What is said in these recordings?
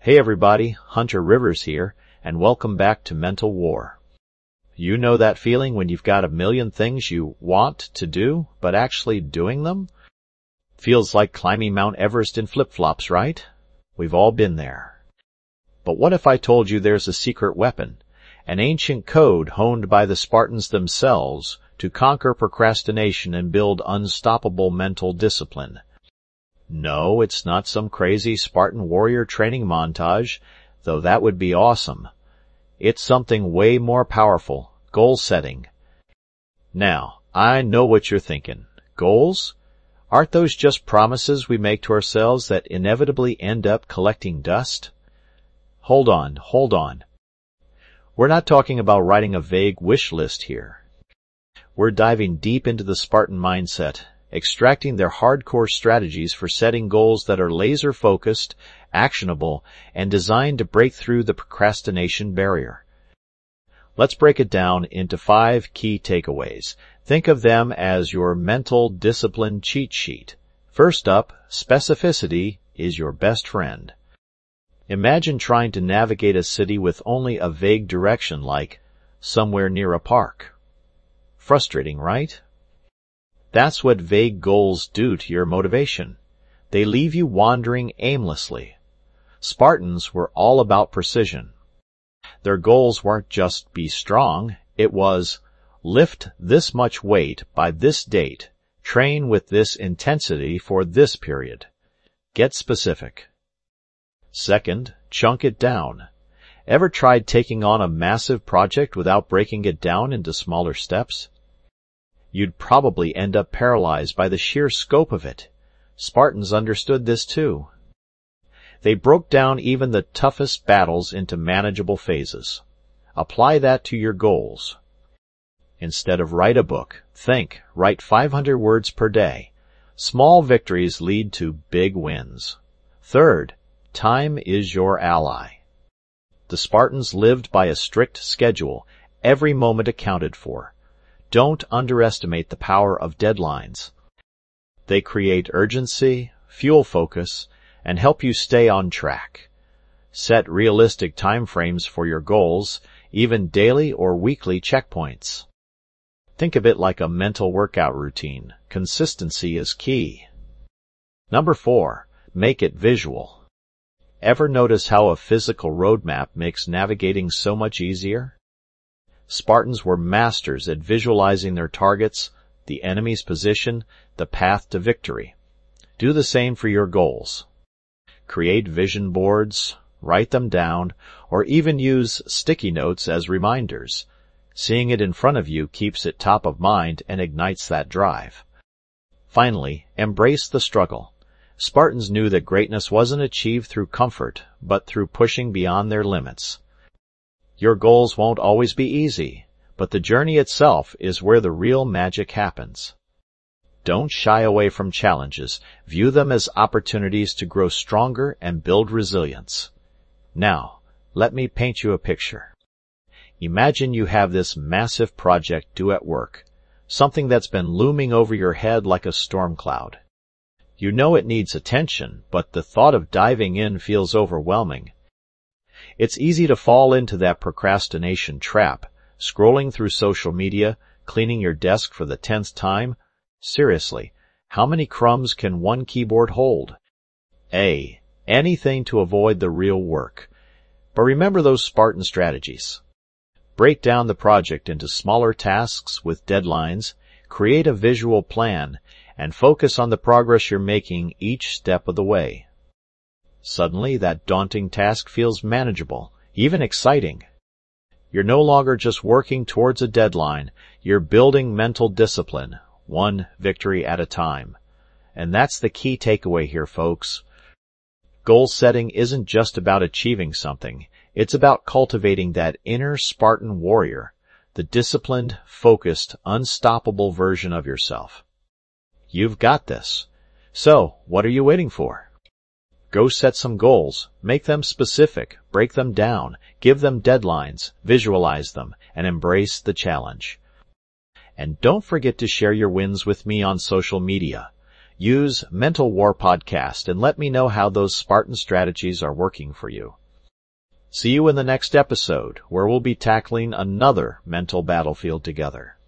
Hey everybody, Hunter Rivers here, and welcome back to Mental War. You know that feeling when you've got a million things you want to do, but actually doing them? Feels like climbing Mount Everest in flip-flops, right? We've all been there. But what if I told you there's a secret weapon, an ancient code honed by the Spartans themselves to conquer procrastination and build unstoppable mental discipline? No, it's not some crazy Spartan warrior training montage, though that would be awesome. It's something way more powerful, goal setting. Now, I know what you're thinking. Goals? Aren't those just promises we make to ourselves that inevitably end up collecting dust? Hold on. We're not talking about writing a vague wish list here. We're diving deep into the Spartan mindset, extracting their hardcore strategies for setting goals that are laser-focused, actionable, and designed to break through the procrastination barrier. Let's break it down into 5 key takeaways. Think of them as your mental discipline cheat sheet. First up, specificity is your best friend. Imagine trying to navigate a city with only a vague direction like somewhere near a park. Frustrating, right? That's what vague goals do to your motivation. They leave you wandering aimlessly. Spartans were all about precision. Their goals weren't just be strong, it was lift this much weight by this date, train with this intensity for this period. Get specific. Second, chunk it down. Ever tried taking on a massive project without breaking it down into smaller steps? You'd probably end up paralyzed by the sheer scope of it. Spartans understood this too. They broke down even the toughest battles into manageable phases. Apply that to your goals. Instead of write a book, write 500 words per day. Small victories lead to big wins. Third, time is your ally. The Spartans lived by a strict schedule, every moment accounted for. Don't underestimate the power of deadlines. They create urgency, fuel focus, and help you stay on track. Set realistic time frames for your goals, even daily or weekly checkpoints. Think of it like a mental workout routine. Consistency is key. Number 4, make it visual. Ever notice how a physical roadmap makes navigating so much easier? Spartans were masters at visualizing their targets, the enemy's position, the path to victory. Do the same for your goals. Create vision boards, write them down, or even use sticky notes as reminders. Seeing it in front of you keeps it top of mind and ignites that drive. Finally, embrace the struggle. Spartans knew that greatness wasn't achieved through comfort, but through pushing beyond their limits. Your goals won't always be easy, but the journey itself is where the real magic happens. Don't shy away from challenges. View them as opportunities to grow stronger and build resilience. Now, let me paint you a picture. Imagine you have this massive project due at work, something that's been looming over your head like a storm cloud. You know it needs attention, but the thought of diving in feels overwhelming. It's easy to fall into that procrastination trap, scrolling through social media, cleaning your desk for the 10th time. Seriously, how many crumbs can one keyboard hold? Anything to avoid the real work. But remember those Spartan strategies. Break down the project into smaller tasks with deadlines, create a visual plan, and focus on the progress you're making each step of the way. Suddenly, that daunting task feels manageable, even exciting. You're no longer just working towards a deadline, you're building mental discipline, one victory at a time. And that's the key takeaway here, folks. Goal setting isn't just about achieving something, it's about cultivating that inner Spartan warrior, the disciplined, focused, unstoppable version of yourself. You've got this. So, what are you waiting for? Go set some goals, make them specific, break them down, give them deadlines, visualize them, and embrace the challenge. And don't forget to share your wins with me on social media. Use Mental War Podcast and let me know how those Spartan strategies are working for you. See you in the next episode, where we'll be tackling another mental battlefield together.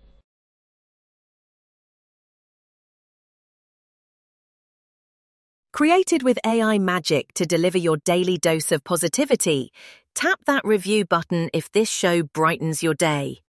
Created with AI magic to deliver your daily dose of positivity, tap that review button if this show brightens your day.